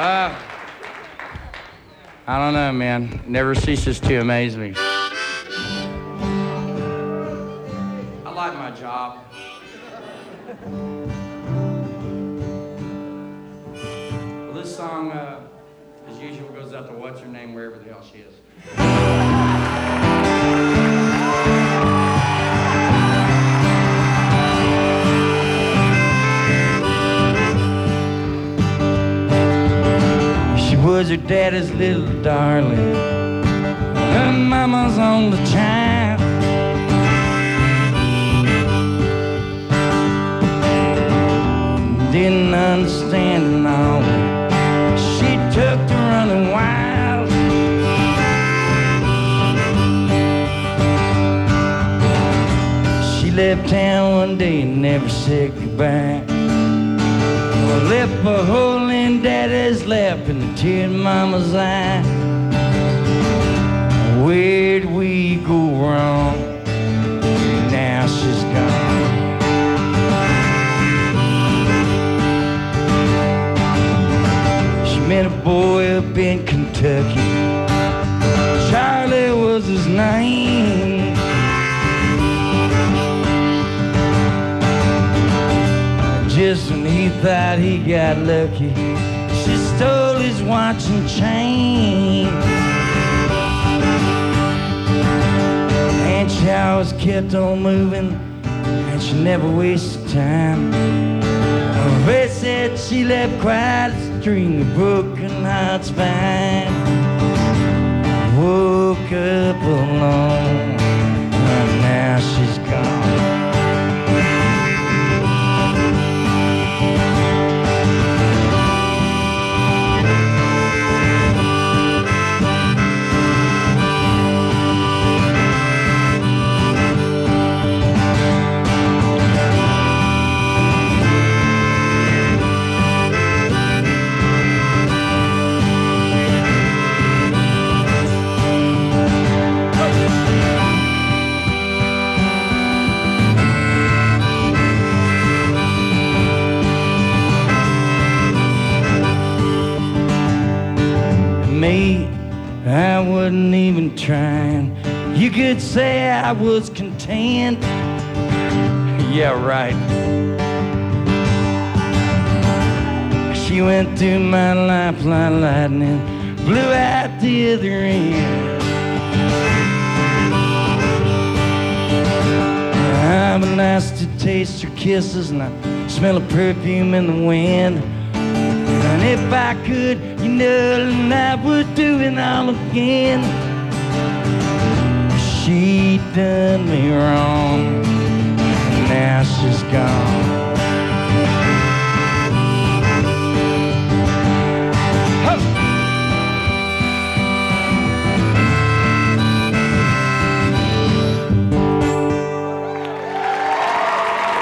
I don't know, man. It never ceases to amaze me. I like my job. Well, this song, as usual, goes out to what's her name, wherever the hell she is. Was her daddy's little darling. Her mama's on the child. Didn't understand it all. She took to running wild. She left town one day and never said goodbye. Left a hole in daddy's lap and a tear in mama's eye. Where'd we go wrong? Now she's gone. She met a boy up in Kentucky. Charlie was his name. Just when he thought he got lucky, she stole his watch and chain. And she always kept on moving, and she never wasted time. They said she left quite a string of broken hearts behind. Woke up alone, and now she's gone. I wasn't even trying. You could say I was content. Yeah, right. She went through my life like lightning, blew out the other end. I've been nice to taste her kisses, and I smell her perfume in the wind. And if I could, you know, I would do it all again. She done me wrong, and now she's gone.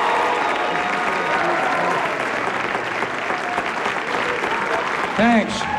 Thanks.